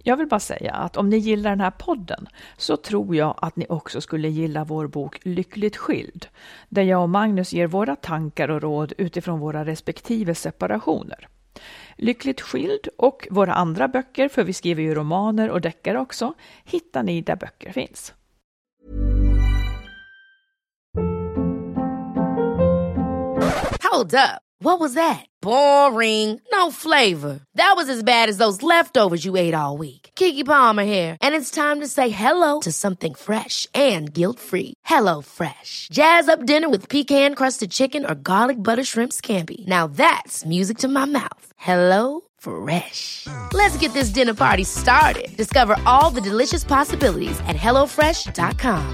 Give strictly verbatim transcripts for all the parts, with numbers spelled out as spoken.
Jag vill bara säga att om ni gillar den här podden så tror jag att ni också skulle gilla vår bok Lyckligt skild, där jag och Magnus ger våra tankar och råd utifrån våra respektive separationer. Lyckligt skild och våra andra böcker, för vi skriver ju romaner och deckare också, hittar ni där böcker finns. Hold up. What was that? Boring. No flavor. That was as bad as those leftovers you ate all week. Keke Palmer here. And it's time to say hello to something fresh and guilt-free. Hello Fresh. Jazz up dinner with pecan-crusted chicken or garlic butter shrimp scampi. Now that's music to my mouth. Hello Fresh. Let's get this dinner party started. Discover all the delicious possibilities at hello fresh dot com.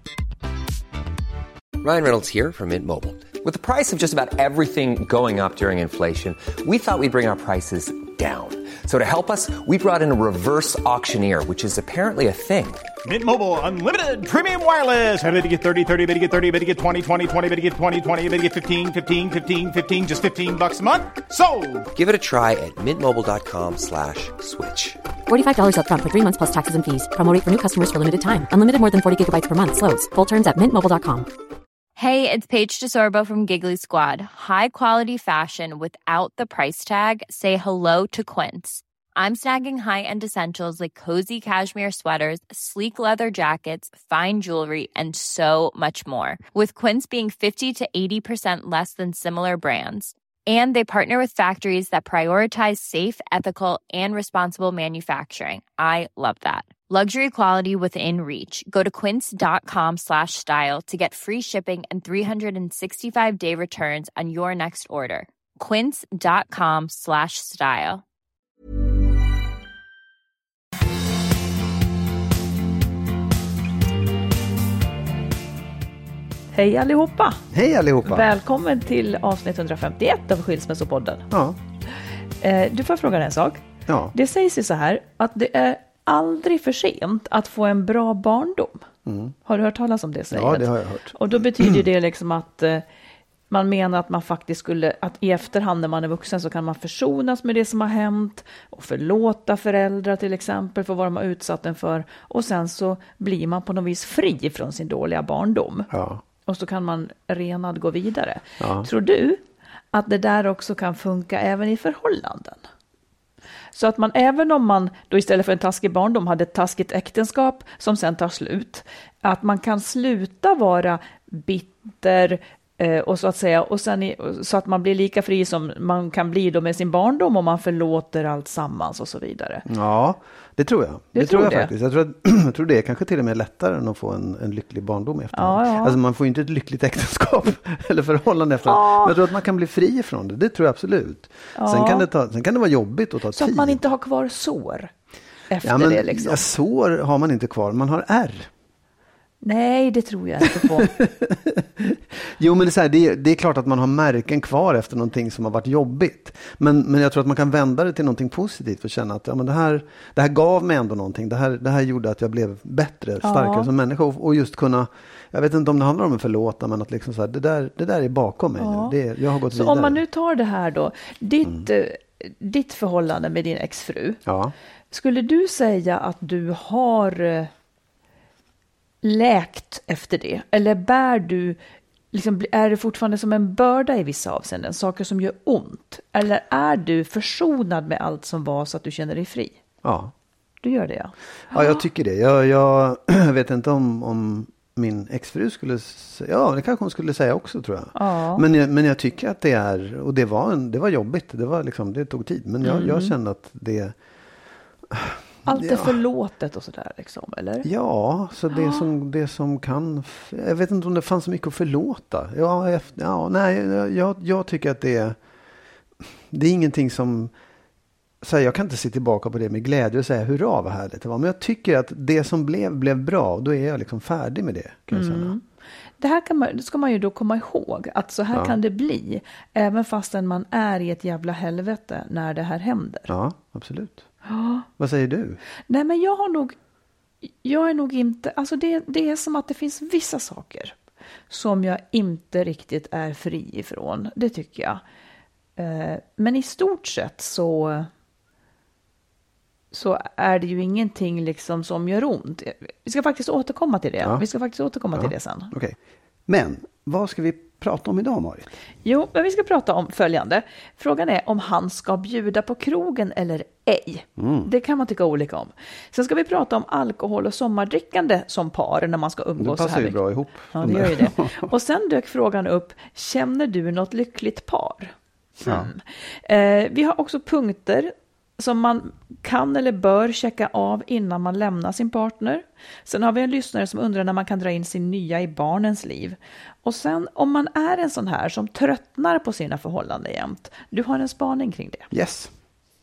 Ryan Reynolds here from Mint Mobile. With the price of just about everything going up during inflation, we thought we'd bring our prices down. So to help us, we brought in a reverse auctioneer, which is apparently a thing. Mint Mobile Unlimited Premium Wireless. How to get thirty, thirty, how to get thirty, how to get twenty, twenty, twenty, how to get twenty, twenty, how to get fifteen, fifteen, fifteen, fifteen, just fifteen bucks a month? Sold! Give it a try at mintmobile.com slash switch. forty-five dollars up front for three months plus taxes and fees. Promo rate for new customers for limited time. Unlimited more than forty gigabytes per month. Slows full terms at mint mobile dot com. Hey, it's Paige DeSorbo from Giggly Squad. High quality fashion without the price tag. Say hello to Quince. I'm snagging high-end essentials like cozy cashmere sweaters, sleek leather jackets, fine jewelry, and so much more. With Quince being fifty to eighty percent less than similar brands. And they partner with factories that prioritize safe, ethical, and responsible manufacturing. I love that. Luxury quality within reach. Go to quince.com slash style to get free shipping and three sixty-five day returns on your next order. Quince.com slash style. Hej allihopa! Hej allihopa! Välkommen till avsnitt hundrafemtioett av Skilsmässopodden. Ja. Eh, du får fråga en sak. Ja. Det sägs ju så här att det är aldrig för sent att få en bra barndom. Mm. Har du hört talas om det säget? Ja, det har jag hört. Och då betyder det liksom att eh, man menar att man faktiskt skulle, att i efterhand när man är vuxen så kan man försonas med det som har hänt och förlåta föräldrar till exempel för vad de har utsatt en för. Och sen så blir man på något vis fri från sin dåliga barndom. Ja. Och så kan man renad gå vidare. Ja. Tror du att det där också kan funka även i förhållanden? Så att man, även om man då istället för en taskig barndom hade ett taskigt äktenskap som sen tar slut, att man kan sluta vara bitter eh, och så att säga, och sen i, så att man blir lika fri som man kan bli då med sin barndom och man förlåter allt sammans och så vidare. Ja, det tror jag. Det, det tror jag det. faktiskt. Jag tror, att, jag tror det är kanske till och med lättare än att få en, en lycklig barndom efterhand. Ja, ja. Alltså man får ju inte ett lyckligt äktenskap eller förhållande efterhand. Ja. Men jag tror att man kan bli fri från det. Det tror jag absolut. Ja. Sen, kan det ta, sen kan det vara jobbigt att ta så tid. Så att man inte har kvar sår efter ja, men, det liksom. Ja, sår har man inte kvar. Man har ärr. Nej, det tror jag inte på. Jo, men det är, så här, det, är, det är klart att man har märken kvar efter någonting som har varit jobbigt. Men, men jag tror att man kan vända det till någonting positivt och känna att ja, men det, här, det här gav mig ändå någonting. Det här, det här gjorde att jag blev bättre, starkare ja. som människa. Och, och just kunna, jag vet inte om det handlar om att förlåta, men att liksom så här, det, där, det där är bakom mig ja. nu. Det, jag har gått så vidare. Om man nu tar det här då, ditt, mm. ditt förhållande med din exfru. Ja. Skulle du säga att du har läkt efter det? Eller bär du, liksom, är det fortfarande som en börda i vissa avseenden? Saker som gör ont? Eller är du försonad med allt som var så att du känner dig fri? Ja. Du gör det, ja. Ja, jag tycker det. Jag, jag vet inte om, om min exfru skulle säga, ja det kanske hon skulle säga också tror jag. Ja. Men, jag men jag tycker att det är, och det var, en, det var jobbigt. Det, var liksom, det tog tid. Men jag, mm. jag kände att det... Allt är ja. förlåtet och sådär liksom, eller? Ja, så det, ja. Som, det som kan... Jag vet inte om det fanns så mycket att förlåta. Ja, efter, ja nej, jag, jag tycker att det är... Det är ingenting som... Så här, jag kan inte se tillbaka på det med glädje och säga hurra vad härligt det var. Men jag tycker att det som blev, blev bra. Då är jag liksom färdig med det, kan jag säga. Mm. Det här kan man, ska man ju då komma ihåg. Att så här ja. kan det bli. Även fastän man är i ett jävla helvete när det här händer. Ja, absolut. Ja. Vad säger du? Nej, men jag har nog, jag är nog inte, alltså det, det är som att det finns vissa saker som jag inte riktigt är fri ifrån. Det tycker jag. Men i stort sett så, så är det ju ingenting liksom som gör ont. Vi ska faktiskt återkomma till det. Ja. Vi ska faktiskt återkomma ja. till det sen. Okay. Men vad ska vi prata om idag, Marit? Jo, men vi ska prata om följande. Frågan är om han ska bjuda på krogen eller ej. Mm. Det kan man tycka olika om. Sen ska vi prata om alkohol och sommardrickande som par när man ska umgås. Det passar ju bra ihop. Ja, det gör ju det. Och sen dök frågan upp, känner du något lyckligt par? Mm. Ja. Eh, vi har också punkter som man kan eller bör checka av innan man lämnar sin partner. Sen har vi en lyssnare som undrar när man kan dra in sin nya i barnens liv. Och sen om man är en sån här som tröttnar på sina förhållanden jämt. Du har en spaning kring det. Yes.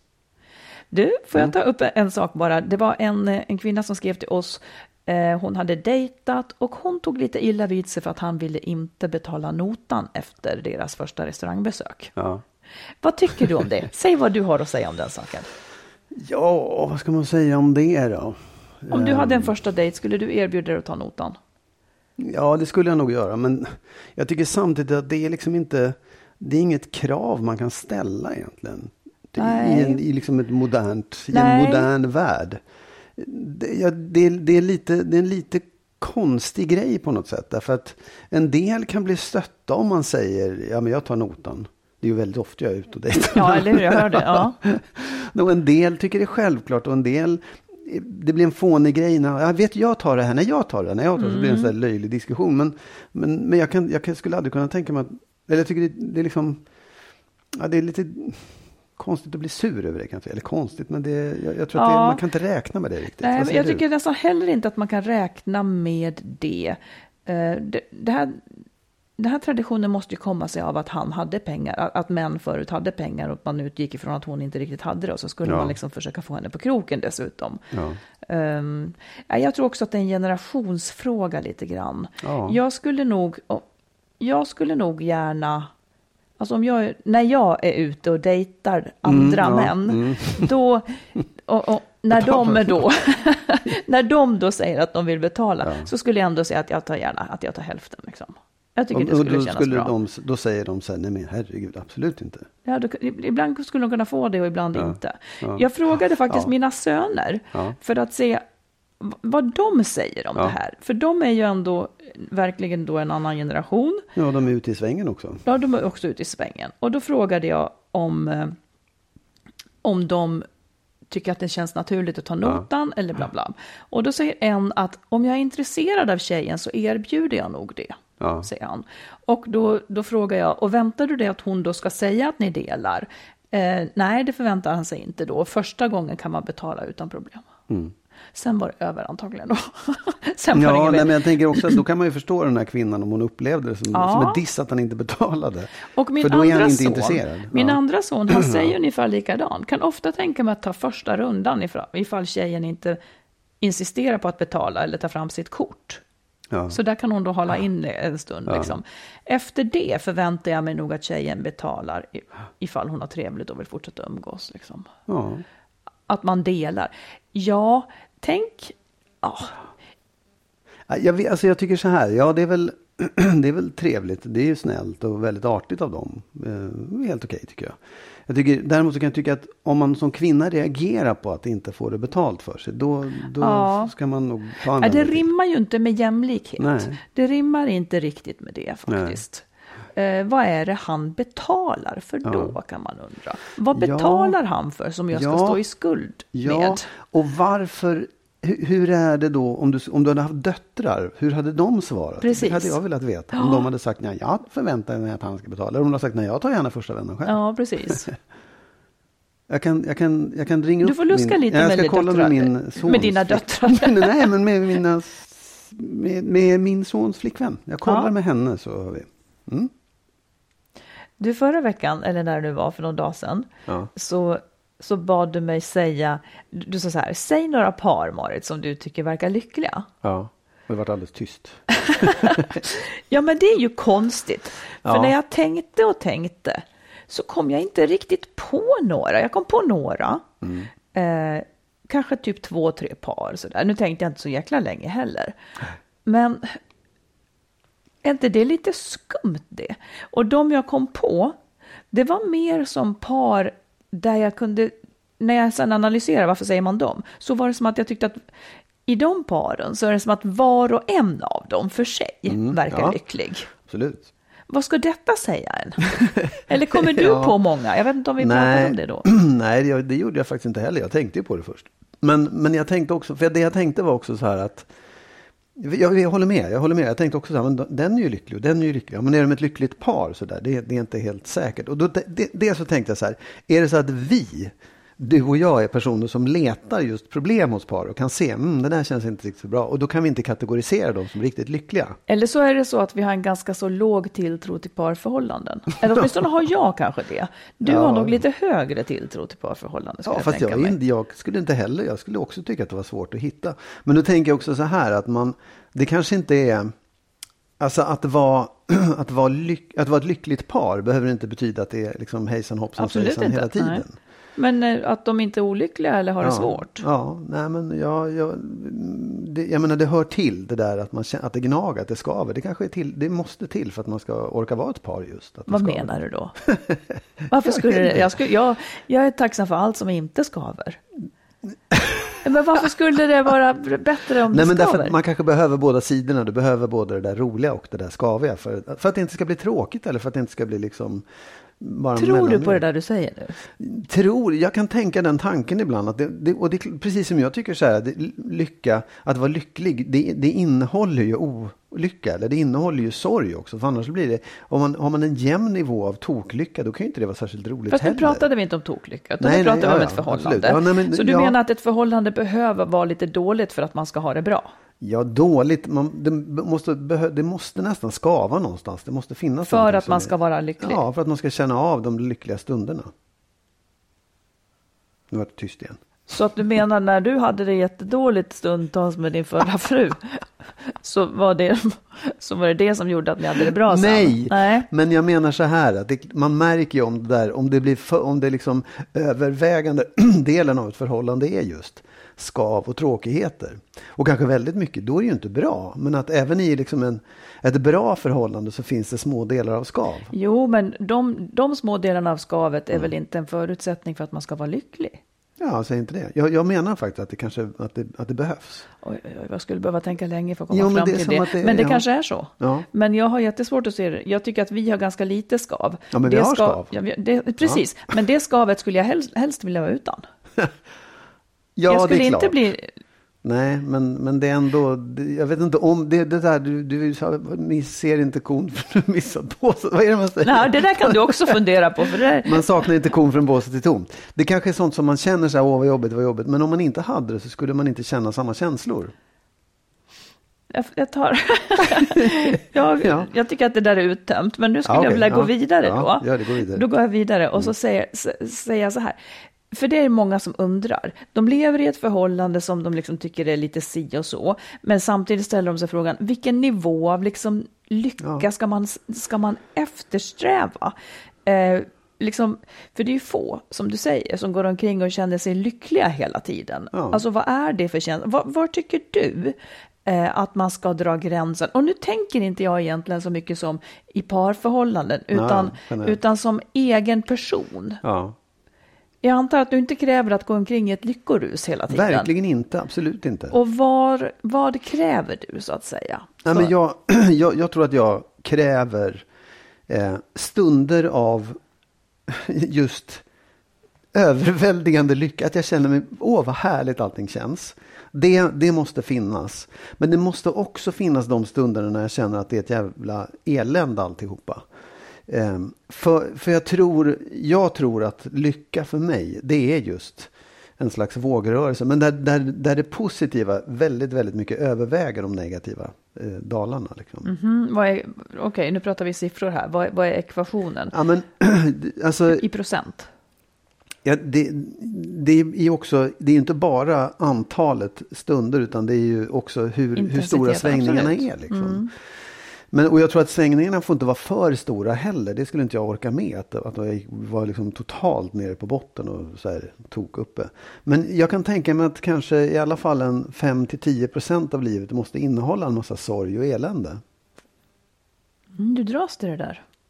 Du, får jag ta upp en sak bara. Det var en, en kvinna som skrev till oss. Eh, hon hade dejtat och hon tog lite illa vid sig för att han ville inte betala notan efter deras första restaurangbesök. Ja. Vad tycker du om det? Säg vad du har att säga om den saken. Ja, vad ska man säga om det då? Om du hade en första dejt, skulle du erbjuda dig att ta notan? Ja, det skulle jag nog göra. Men jag tycker samtidigt att det är liksom inte, det är inget krav man kan ställa egentligen. Det är i, en, i liksom ett modernt, i en modern värld. Det, ja, det, det, är lite, det är en lite konstig grej på något sätt. Därför att en del kan bli stötta om man säger, ja men jag tar notan. Det är ju väldigt ofta jag är ute och dejtar. Ja, eller hur? Jag hör det, ja. Och en del tycker det är självklart och en del, det blir en fånig grej. När, jag vet, jag tar det här, när jag tar det, när jag tar det, mm. så blir det en sån här löjlig diskussion. Men, men, men jag, kan, jag kan, skulle aldrig kunna tänka mig att, eller jag tycker det, det är liksom, ja, det är lite konstigt att bli sur över det kanske. Eller konstigt, men det, jag, jag tror att ja. det, man kan inte räkna med det riktigt. Nej, men jag du? tycker nästan heller inte att man kan räkna med det. Uh, det, det här... Den här traditionen måste ju komma sig av att han hade pengar, att män förut hade pengar och man utgick ifrån att hon inte riktigt hade det och så skulle ja. man liksom försöka få henne på kroken dessutom. Ja. Um, jag tror också att det är en generationsfråga lite grann. Ja. Jag skulle nog, jag skulle nog gärna, alltså om jag, när jag är ute och dejtar andra mm, ja, män, mm. då, och, och när de då, när de då säger att de vill betala, ja. så skulle jag ändå säga att jag tar gärna, att jag tar hälften liksom. Jag tycker och, det skulle då kännas skulle bra. De, då säger de så här, nej men herregud, absolut inte. Ja, då, ibland skulle de kunna få det och ibland ja, inte. Ja. Jag frågade faktiskt ja. mina söner ja. för att se vad de säger om ja. det här. För de är ju ändå verkligen då en annan generation. Ja, de är ute i svängen också. Ja, de är också ute i svängen. Och då frågade jag om, om de tycker att det känns naturligt att ta notan ja. eller bla bla. Och då säger en att om jag är intresserad av tjejen så erbjuder jag nog det. Ja. Säger han. Och då, då frågar jag, och väntar du det att hon då ska säga att ni delar? Eh, nej, det förväntar han sig inte då. Första gången kan man betala utan problem. Mm. Sen var det över antagligen då. Sen ja, nej, men jag tänker också att då kan man ju förstå den här kvinnan om hon upplevde det som, ja. som ett diss att han inte betalade. Och min För då är han inte son, intresserad. Min ja. andra son, han säger ungefär likadant. Kan ofta tänka mig att ta första rundan ifall, ifall tjejen inte insisterar på att betala eller ta fram sitt kort. Ja. Så där kan hon då hålla in en stund. Ja. Liksom. Efter det förväntar jag mig nog att tjejen betalar ifall hon har trevligt och vill fortsätta umgås. Liksom. Ja. Att man delar. Ja, tänk... Oh. Jag, vet, alltså jag tycker så här, ja det är väl, det är väl trevligt, det är ju snällt och väldigt artigt av dem. Eh, helt okej tycker jag. Jag tycker, däremot så kan jag tycka att om man som kvinna reagerar på att inte få det betalt för sig, då, då ja. ska man nog ta en. Ja, det rimmar ju inte med jämlikhet. Nej. Det rimmar inte riktigt med det faktiskt. Eh, vad är det han betalar för då, ja. kan man undra. Vad betalar ja. han för som jag ska ja. stå i skuld ja. med? Och varför... Hur är det då om du, om du hade haft döttrar? Hur hade de svarat? Precis. Det hade jag velat veta. Om ja. de hade sagt, nej jag förväntar mig att han ska betala. Eller om de hade sagt, nej jag tar gärna första vännen själv. Ja, precis. jag, kan, jag, kan, jag kan ringa du upp får luska min, lite jag med, ska kolla döttrar, med min sons med dina döttrar. nej, men med, mina, med, med min sons flickvän. Jag kollar ja. med henne så har vi. Mm. Du, förra veckan, eller när det var för någon dag sedan, ja. så... så bad du mig säga, du sa så här, säg några par, Marit, som du tycker verkar lyckliga. Ja, det har varit alldeles tyst. Ja, men det är ju konstigt. För ja. när jag tänkte och tänkte så kom jag inte riktigt på några. Jag kom på några. Mm. Eh, kanske typ två, tre par. Så där. Nu tänkte jag inte så jäkla länge heller. Men är inte det lite skumt det? Och de jag kom på, det var mer som par där jag kunde när jag sedan analyserar varför säger man dem, så var det som att jag tyckte att i de paren så är det som att var och en av dem för sig mm, verkar ja, lycklig. Absolut. Vad ska detta säga än? Eller kommer du ja. på många? Jag vet inte om vi Nej. pratade om det då. Nej, det, det gjorde jag faktiskt inte heller. Jag tänkte ju på det först. Men, men jag tänkte också, för det jag tänkte var också så här att Jag, jag håller med, jag håller med. Jag tänkte också så här, men den är ju lycklig och den är ju lycklig. Ja, men är de ett lyckligt par så där, det, det är inte helt säkert. Och då, det, det så tänkte jag så här, är det så att vi, du och jag är personer som letar just problem hos par och kan se, mm, det där känns inte riktigt så bra. Och då kan vi inte kategorisera dem som riktigt lyckliga. Eller så är det så att vi har en ganska så låg tilltro till parförhållanden. Eller åtminstone har jag kanske det. Du ja. har nog lite högre tilltro till parförhållanden. Ja, jag fast jag, inte, jag skulle inte heller, jag skulle också tycka att det var svårt att hitta. Men då tänker jag också så här att man, det kanske inte är, alltså att vara, att vara, lyck, att vara ett lyckligt par behöver inte betyda att det är liksom hejsan hoppsan hejsan hela tiden. Nej. Men att de inte är olyckliga eller har ja, det svårt? Ja, nej men jag, jag, det, jag menar det hör till det där att, man, att det gnagar, att det skaver. Det kanske är till, det måste till för att man ska orka vara ett par just. Att Vad skaver. Menar du då? Varför skulle det, jag, skulle, jag, jag är tacksam för allt som inte skaver. Men varför skulle det vara bättre om det Nej, men skaver? Därför att man kanske behöver båda sidorna. Du behöver både det där roliga och det där skaviga. För, för att det inte ska bli tråkigt eller för att det inte ska bli liksom... Bara tror du på det där du säger nu? Tror, jag kan tänka den tanken ibland. Att det, det, och det, precis som jag tycker så här, det, lycka, att vara lycklig, det, det innehåller ju olycka. Eller det innehåller ju sorg också. För annars blir det, om man, har man en jämn nivå av toklycka, då kan ju inte det vara särskilt roligt Fast heller. nu pratade vi inte om toklycka, utan nej, nu pratade vi ja, om ja, ett förhållande. Ja, nej, men, så du ja. menar att ett förhållande behöver vara lite dåligt för att man ska ha det bra? Ja, dåligt. Man, det, måste, det måste nästan skava någonstans. Det måste finnas för att man ska är, vara lycklig? Ja, för att man ska känna av de lyckliga stunderna. Nu var det tyst igen. Så att du menar när du hade det jättedåligt stundtals med din förra fru så var det, så var det det som gjorde att ni hade det bra sen? Nej, Nej. Men jag menar så här att det, man märker ju om det där, om det blir för, om det liksom övervägande delen av ett förhållande är just skav och tråkigheter. Och kanske väldigt mycket, då är det ju inte bra. Men att även i liksom en, ett bra förhållande så finns det små delar av skav. Jo, men de, de små delarna av skavet är mm. väl inte en förutsättning för att man ska vara lycklig? Ja, säg inte det. Jag, jag menar faktiskt att det kanske att det, att det behövs. Oj, oj, jag skulle behöva tänka länge för att komma jo, fram till det. det. Men det ja. kanske är så. Ja. Men jag har jättesvårt att se det. Jag tycker att vi har ganska lite skav. Ja, men det vi har skav. Ja, det, precis, ja. Men det skavet skulle jag helst, helst vilja vara utan. ja, jag skulle det är inte klart. bli... Nej, men, men det är ändå, det, jag vet inte om det, det där, du, du ser inte kon för du missat båset. Vad är det man säger? Nej, det där kan du också fundera på. För det där... Man saknar inte kon från båset till tomt. Det kanske är sånt som man känner så här, åh vad jobbigt, vad jobbigt. Men om man inte hade det så skulle man inte känna samma känslor. Jag, jag tar... jag, ja. jag tycker att det där är uttömt. Men nu skulle ja, okay. jag vilja gå ja. vidare ja, då. Ja, det går vidare. Då går jag vidare och så säger, säger jag så här. För det är många som undrar. De lever i ett förhållande som de liksom tycker är lite si och så. Men samtidigt ställer de sig frågan, vilken nivå av liksom lycka ja. ska, man, ska man eftersträva? Eh, liksom, för det är ju få, som du säger, som går omkring och känner sig lyckliga hela tiden. Ja. Alltså vad är det för känsla? Var, var tycker du eh, att man ska dra gränsen? Och nu tänker inte jag egentligen så mycket som i parförhållanden, utan, nej, utan som egen person. Ja. Jag antar att du inte kräver att gå omkring i ett lyckorus hela tiden. Verkligen inte, absolut inte. Och var, vad kräver du så att säga? Nej, men jag, jag, jag tror att jag kräver eh, stunder av just överväldigande lycka. Att jag känner mig, åh vad härligt allting känns. Det, det måste finnas. Men det måste också finnas de stunderna när jag känner att det är ett jävla elände alltihopa. Um, för, för jag tror jag tror att lycka för mig, det är just en slags vågrörelse, men där, där, där det positiva väldigt, väldigt mycket överväger de negativa eh, dalarna. Liksom. Mm-hmm. Vad är, okej, nu pratar vi siffror här. Vad, vad är ekvationen? Ja, men, alltså, i procent? Ja, det, det är ju också, det är inte bara antalet stunder, utan det är ju också hur, hur stora svängningarna absolut. är. Liksom. Mm. Men, och jag tror att svängningarna får inte vara för stora heller. Det skulle inte jag orka med. Att, att jag var liksom totalt nere på botten och så här, tog uppe. Men jag kan tänka mig att kanske i alla fall en fem till tio procent av livet måste innehålla en massa sorg och elände. Mm, du dras till det där.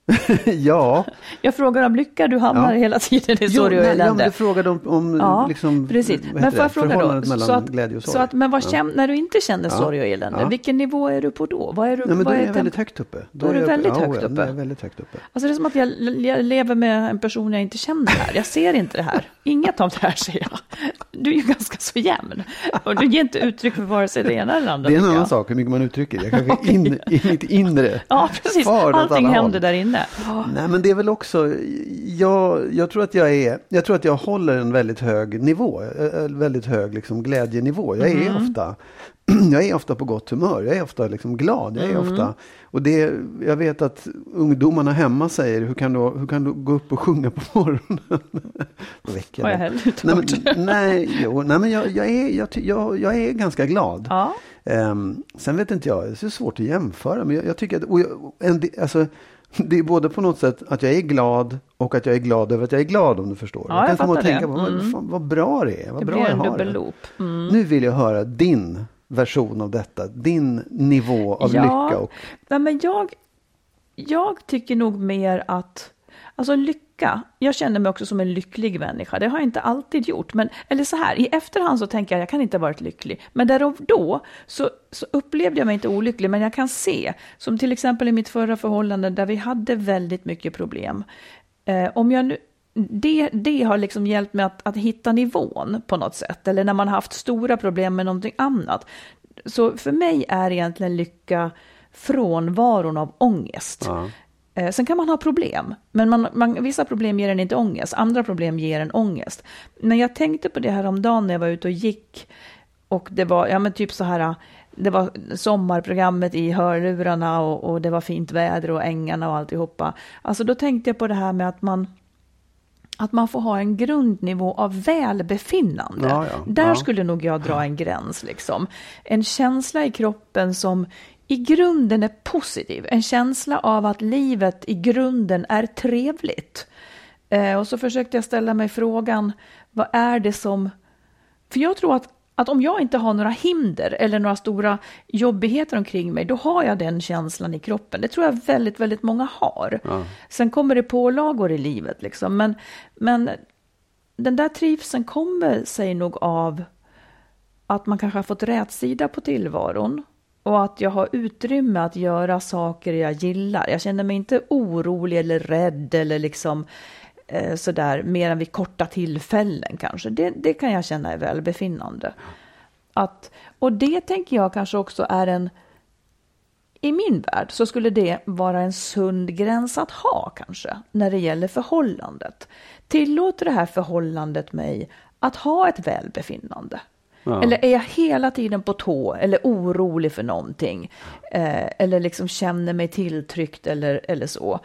Ja. Jag frågar om lycka, du hamnar ja. hela tiden i sorg och jo, nej, elände. Ja, men du frågade om, om ja, liksom, precis. Men får jag fråga då, så att, glädje och sorg. Så att, men vad ja. känner, när du inte känner ja. sorg och elände, ja. vilken nivå är du på då? Vad är du, nej, men vad då är är jag väldigt högt uppe. Då, då är du jag, väldigt ja, högt uppe. Jag är väldigt högt uppe. Alltså det är som att jag, jag lever med en person jag inte känner här. Jag ser inte det här. Inget av det här ser jag. Du är ju ganska så jämn. Och du ger inte uttryck för vare sig det ena eller andra. Det är en annan sak hur mycket man uttrycker. Jag kanske okay. in, i mitt inre. Ja, precis. Allting händer där inne. Oh. Nej, men det är väl också, jag, jag tror att jag är, jag tror att jag håller en väldigt hög nivå, en väldigt hög liksom glädjenivå. Jag är mm. ofta, jag är ofta på gott humör, jag är ofta liksom glad, jag är mm. ofta, och det, jag vet att ungdomarna hemma säger, hur kan du, hur kan du gå upp och sjunga på morgonen? Väcker har jag heller inte hört. Nej, men, nej, jo, nej, men jag, jag, är, jag, jag, jag är ganska glad. Ja. Um, sen vet inte jag, det är så svårt att jämföra, men jag, jag tycker att, och jag, en, alltså, det är både på något sätt att jag är glad och att jag är glad över att jag är glad, om du förstår. Ja, jag jag kan komma och tänka det. på vad, Mm. fan, vad bra det är. Vad det bra blir jag en har dubbelloop. Mm. Nu vill jag höra din version av detta. Din nivå av ja, lycka. Och... Ja, men jag, jag tycker nog mer att, alltså lycka, jag känner mig också som en lycklig människa. Det har jag inte alltid gjort. Men, eller så här, i efterhand så tänker jag, jag kan inte ha varit lycklig. Men där och då så, så upplevde jag mig inte olycklig. Men jag kan se, som till exempel i mitt förra förhållande där vi hade väldigt mycket problem. Eh, om jag nu, det, det har liksom hjälpt mig att, att hitta nivån på något sätt. Eller när man har haft stora problem med någonting annat. Så för mig är egentligen lycka frånvaron av ångest. Ja. Sen kan man ha problem, men man, man, vissa problem ger en inte ångest, andra problem ger en ångest. Men jag tänkte på det här om dagen när jag var ute och gick, och det var, ja men typ så här, det var sommarprogrammet i hörlurarna och, och det var fint väder och ängarna och alltihopa. Alltså då tänkte jag på det här med att man, att man får ha en grundnivå av välbefinnande. Ja, ja. Där ja. skulle nog jag dra en gräns liksom. En känsla i kroppen som i grunden är positiv. En känsla av att livet i grunden är trevligt. Eh, och så försökte jag ställa mig frågan, vad är det som... För jag tror att, att om jag inte har några hinder eller några stora jobbigheter omkring mig, då har jag den känslan i kroppen. Det tror jag väldigt, väldigt många har. Ja. Sen kommer det pålagor i livet liksom. Men, men den där trivseln kommer sig nog av att man kanske har fått rätsida på tillvaron. Och att jag har utrymme att göra saker jag gillar. Jag känner mig inte orolig eller rädd eller liksom eh, sådär mer än vid korta tillfällen kanske. Det, det kan jag känna är välbefinnande. Att, och det tänker jag kanske också är en, i min värld så skulle det vara en sund gräns att ha kanske när det gäller förhållandet. Tillåter det här förhållandet mig att ha ett välbefinnande? Ja. Eller är jag hela tiden på tå eller orolig för någonting? Eh, eller liksom känner mig tilltryckt eller, eller så.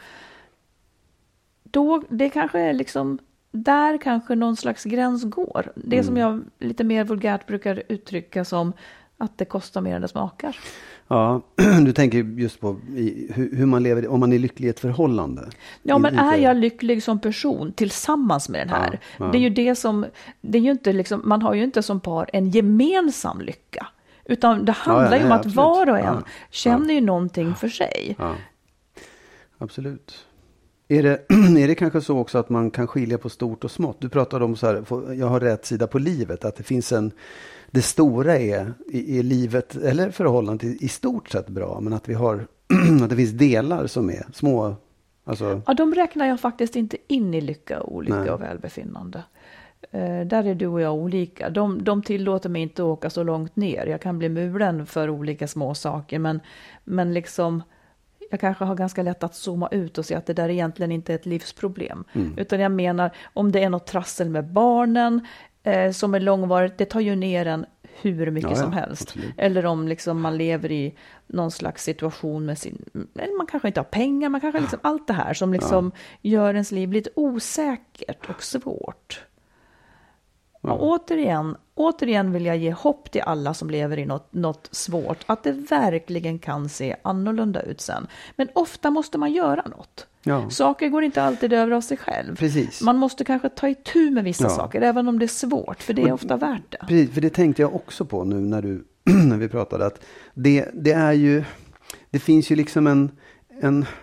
Då, det kanske är liksom, där kanske någon slags gräns går. Det mm. som jag lite mer vulgärt brukar uttrycka som att det kostar mer än det smakar. Ja, du tänker just på i, hur, hur man lever, om man är lycklig i ett förhållande. Ja, men inte... är jag lycklig som person tillsammans med den här? Ja, ja. Det är ju det som, det är ju inte liksom, man har ju inte som par en gemensam lycka. Utan det handlar ja, ja, ju om nej, att absolut. var och en ja, känner ja. ju någonting för sig. Ja. Absolut. Är det, är det kanske så också att man kan skilja på stort och smått? Du pratade om så här, jag har rätt sida på livet, att det finns en, det stora är i, i livet, eller förhållandet i, i stort sett bra, men att vi har, att det finns delar som är små, alltså... Ja, de räknar jag faktiskt inte in i lycka, olycka Nej. och välbefinnande. Eh, där är du och jag olika. De, de tillåter mig inte åka så långt ner. Jag kan bli mulen för olika små saker, men, men liksom... Jag kanske har ganska lätt att zooma ut och se att det där egentligen inte är ett livsproblem. Mm. Utan jag menar, om det är något trassel med barnen eh, som är långvarigt, det tar ju ner en hur mycket ja, som helst. Absolut. Eller om liksom man lever i någon slags situation med sin... Eller man kanske inte har pengar, man kanske liksom allt det här som liksom ja. gör ens liv lite osäkert och svårt. Ja. Och återigen, återigen vill jag ge hopp till alla som lever i något, något svårt. Att det verkligen kan se annorlunda ut sen. Men ofta måste man göra något. Ja. Saker går inte alltid över av sig själv. Precis. Man måste kanske ta itu med vissa ja. saker, även om det är svårt. För det är och, ofta värt det. Precis, för det tänkte jag också på nu när, du, när vi pratade. Att det, det är ju, det finns ju liksom en... en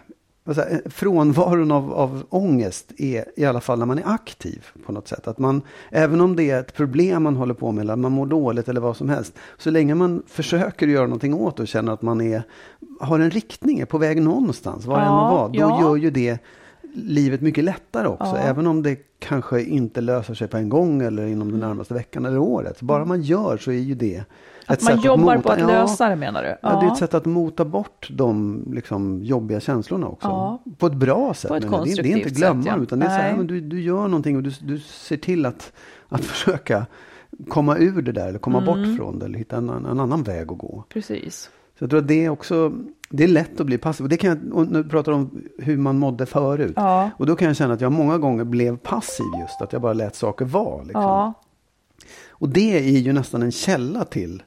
alltså, frånvaron av, av ångest är i alla fall när man är aktiv på något sätt. Att man, även om det är ett problem man håller på med eller man mår dåligt eller vad som helst, så länge man försöker göra någonting åt det och känner att man är, har en riktning, är på väg någonstans, var det än må vara, då ja. gör ju det livet mycket lättare också. Ja. Även om det kanske inte löser sig på en gång eller inom den närmaste veckan eller året. Bara man gör så är ju det att man jobbar att mota, på att lösa ja, det, menar du? Ja. Ja, det är ett sätt att mota bort de liksom, jobbiga känslorna också. Ja. På ett bra sätt. På ett men det, det är inte glömma sätt, ja. utan det är så här, men du, du gör någonting och du, du ser till att, att försöka komma ur det där eller komma mm. bort från det eller hitta en, en annan väg att gå. Precis. Så jag tror att det är också, det är lätt att bli passiv. Och det kan jag, och nu pratar om hur man mådde förut. Ja. Och då kan jag känna att jag många gånger blev passiv just, att jag bara lät saker vara. Liksom. Ja. Och det är ju nästan en källa till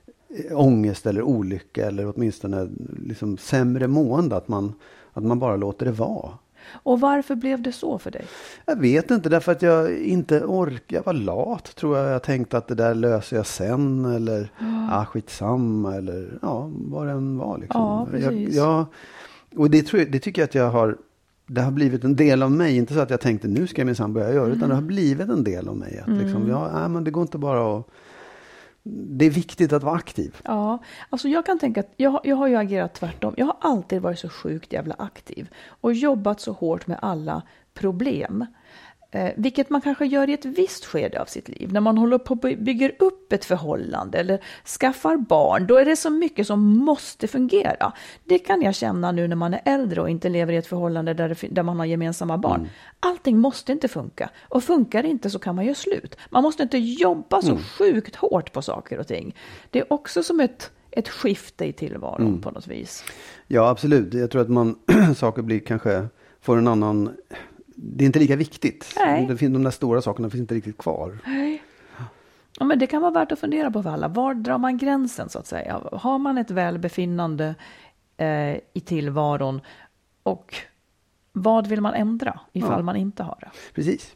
ångest eller olycka eller åtminstone liksom sämre mående, att man, att man bara låter det vara. Och varför blev det så för dig? Jag vet inte, därför att jag inte orkade. Jag var lat, tror jag. Jag tänkte att det där löser jag sen eller mm. ah, skitsamma eller ja, vad det än var. Liksom. Ja, precis. Jag, jag, och det, tror jag, det tycker jag att jag har, det har blivit en del av mig. Inte så att jag tänkte nu ska jag minsann börja göra, mm. utan det har blivit en del av mig. Att mm. liksom, ja, nej, men det går inte bara att... Det är viktigt att vara aktiv. Ja, alltså jag kan tänka att jag, jag har ju agerat tvärtom. Jag har alltid varit så sjukt jävla aktiv och jobbat så hårt med alla problem. Eh, vilket man kanske gör i ett visst skede av sitt liv. När man håller på och bygger upp ett förhållande eller skaffar barn, då är det så mycket som måste fungera. Det kan jag känna nu när man är äldre och inte lever i ett förhållande där, det, där man har gemensamma barn. Mm. Allting måste inte funka. Och funkar det inte så kan man göra slut. Man måste inte jobba så mm. sjukt hårt på saker och ting. Det är också som ett, ett skifte i tillvaron mm. på något vis. Ja, absolut. Jag tror att man saker blir kanske får en annan... Det är inte lika viktigt. Nej. Det finns, de där stora sakerna finns inte riktigt kvar. Nej. Ja, men det kan vara värt att fundera på för alla. Var drar man gränsen så att säga? Har man ett välbefinnande eh, i tillvaron och vad vill man ändra ifall ja. man inte har det? Precis.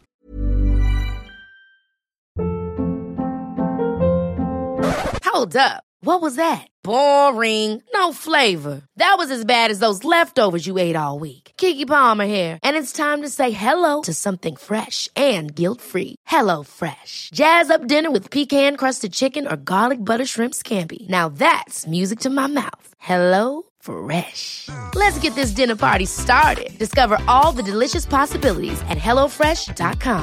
Hold up. What was that? Boring. No flavor. That was as bad as those leftovers you ate all week. Keke Palmer here. And it's time to say hello to something fresh and guilt-free. Hello Fresh. Jazz up dinner with pecan-crusted chicken or garlic butter shrimp scampi. Now that's music to my mouth. Hello Fresh. Let's get this dinner party started. Discover all the delicious possibilities at hello fresh dot com.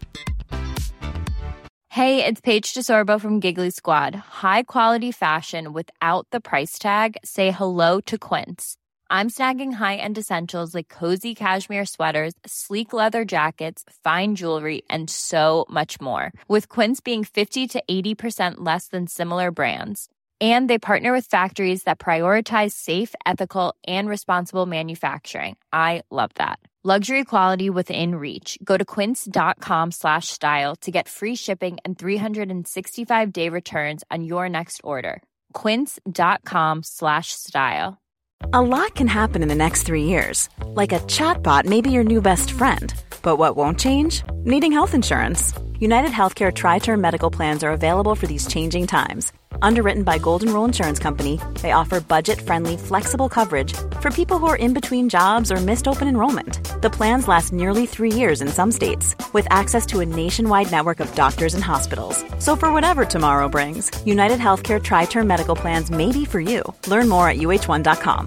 Hey, it's Paige DeSorbo from Giggly Squad. High quality fashion without the price tag. Say hello to Quince. I'm snagging high-end essentials like cozy cashmere sweaters, sleek leather jackets, fine jewelry, and so much more. With Quince being fifty to eighty percent less than similar brands. And they partner with factories that prioritize safe, ethical, and responsible manufacturing. I love that. Luxury quality within reach. Go to quince.com slash style to get free shipping and three sixty-five day returns on your next order. Quince.com slash style. A lot can happen in the next three years. Like a chatbot may be your new best friend. But what won't change? Needing health insurance. United Healthcare Tri-Term Medical Plans are available for these changing times. Underwritten by Golden Rule Insurance Company, they offer budget-friendly, flexible coverage for people who are in between jobs or missed open enrollment. The plans last nearly three years in some states, with access to a nationwide network of doctors and hospitals. So for whatever tomorrow brings, United Healthcare Tri-Term Medical Plans may be for you. Learn more at u h one dot com.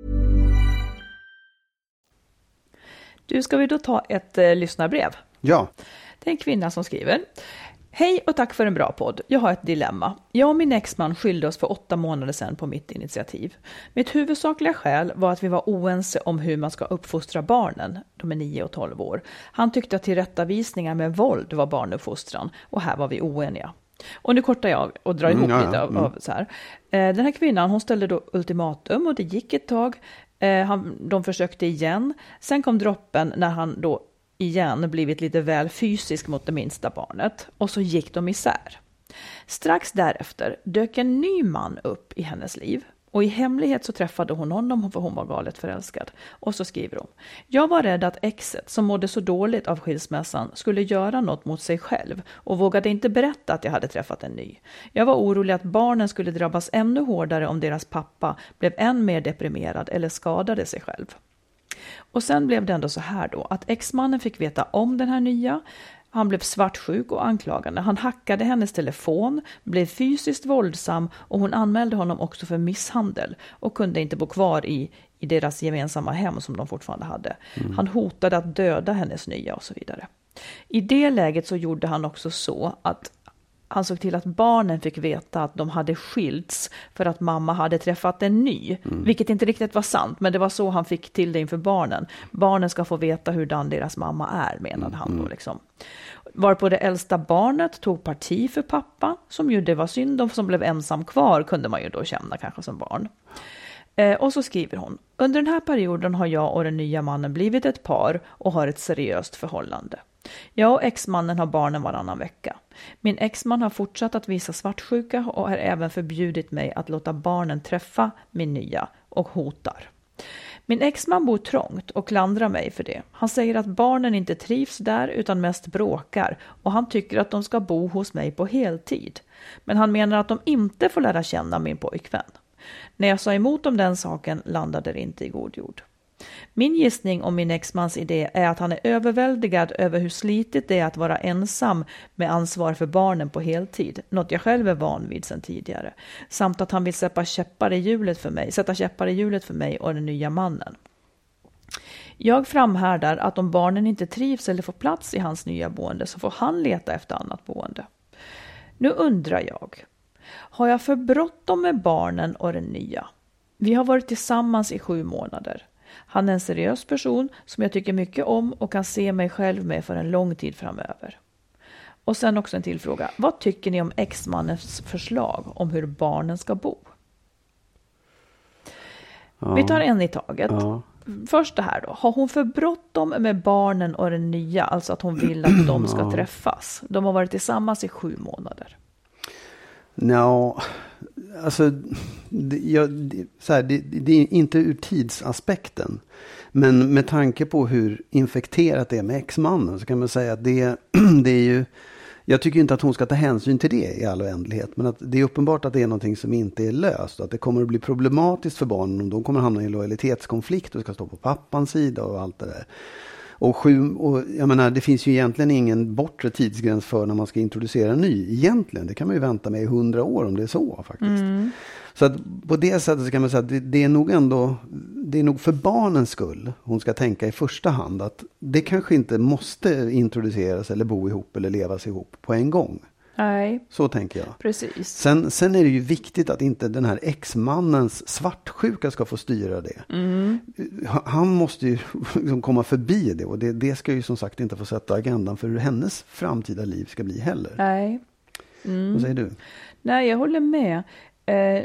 Du, ska vi då ta ett eh, lyssnarbrev? Ja. Det är en kvinna som skriver: Hej och tack för en bra podd. Jag har ett dilemma. Jag och min exman skilde oss för åtta månader sedan på mitt initiativ. Mitt huvudsakliga skäl var att vi var oense om hur man ska uppfostra barnen. De är nio och tolv år. Han tyckte att tillrättavisningar med våld var barnuppfostran och här var vi oeniga. Och nu kortar jag och drar ihop mm, ja, lite av, mm. av så här. Den här kvinnan, hon ställde då ultimatum och det gick ett tag. Han, de försökte igen. Sen kom droppen när han då igen blivit lite väl fysisk mot det minsta barnet. Och så gick de isär. Strax därefter dök en ny man upp i hennes liv. Och i hemlighet så träffade hon honom för hon var galet förälskad. Och så skriver hon: Jag var rädd att exet som mådde så dåligt av skilsmässan skulle göra något mot sig själv. Och vågade inte berätta att jag hade träffat en ny. Jag var orolig att barnen skulle drabbas ännu hårdare om deras pappa blev än mer deprimerad eller skadade sig själv. Och sen blev det ändå så här då, att exmannen fick veta om den här nya. Han blev svartsjuk och anklagande. Han hackade hennes telefon, blev fysiskt våldsam och hon anmälde honom också för misshandel och kunde inte bo kvar i, i deras gemensamma hem som de fortfarande hade. Mm. Han hotade att döda hennes nya och så vidare. I det läget så gjorde han också så att han såg till att barnen fick veta att de hade skilts för att mamma hade träffat en ny. Mm. Vilket inte riktigt var sant, men det var så han fick till det inför barnen. Barnen ska få veta hurdan deras mamma är, menade han då liksom. Varpå det äldsta barnet tog parti för pappa, som ju det var synd om, som blev ensam kvar, kunde man ju då känna kanske som barn. Eh, och så skriver hon: under den här perioden har jag och den nya mannen blivit ett par och har ett seriöst förhållande. Jag och exmannen har barnen varannan vecka. Min exman har fortsatt att visa svartsjuka och har även förbjudit mig att låta barnen träffa min nya och hotar. Min exman bor trångt och klandrar mig för det. Han säger att barnen inte trivs där utan mest bråkar och han tycker att de ska bo hos mig på heltid. Men han menar att de inte får lära känna min pojkvän. När jag sa emot om den saken landade det inte i god jord. Min gissning om min exmans idé är att han är överväldigad över hur slitigt det är att vara ensam med ansvar för barnen på heltid, något jag själv är van vid sedan tidigare, samt att han vill sätta käppar i hjulet för mig, sätta käppar i hjulet för mig och den nya mannen. Jag framhärdar att om barnen inte trivs eller får plats i hans nya boende så får han leta efter annat boende. Nu undrar jag, har jag för bråttom med barnen och den nya? Vi har varit tillsammans i sju månader. Han är en seriös person som jag tycker mycket om och kan se mig själv med för en lång tid framöver. Och sen också en till fråga. Vad tycker ni om exmannens förslag om hur barnen ska bo? Ja. Vi tar en i taget. Ja. Först det här då. Har hon för bråttom med barnen och den nya? Alltså att hon vill att de ska ja. träffas. De har varit tillsammans i sju månader. No, alltså det, jag, det, så här, det, det är inte ur tidsaspekten, men med tanke på hur infekterat det är med exmannen så kan man säga att det, det är ju, jag tycker inte att hon ska ta hänsyn till det i all oändlighet, men att det är uppenbart att det är någonting som inte är löst, att det kommer att bli problematiskt för barnen om de kommer hamna i en lojalitetskonflikt och ska stå på pappans sida och allt det där. Och, sju, och jag menar, det finns ju egentligen ingen bortre tidsgräns för när man ska introducera en ny. Egentligen, det kan man ju vänta med i hundra år om det är så faktiskt. Mm. Så att på det sättet så kan man säga att det, det är nog ändå, det är nog för barnens skull hon ska tänka i första hand att det kanske inte måste introduceras eller bo ihop eller levas ihop på en gång. Nej. Så tänker jag. Precis. Sen, sen är det ju viktigt att inte den här exmannens svartsjuka ska få styra det. Mm. Han måste ju liksom komma förbi det och det, det ska ju som sagt inte få sätta agendan för hur hennes framtida liv ska bli heller. Nej. Mm. Vad säger du? Nej, jag håller med. Eh,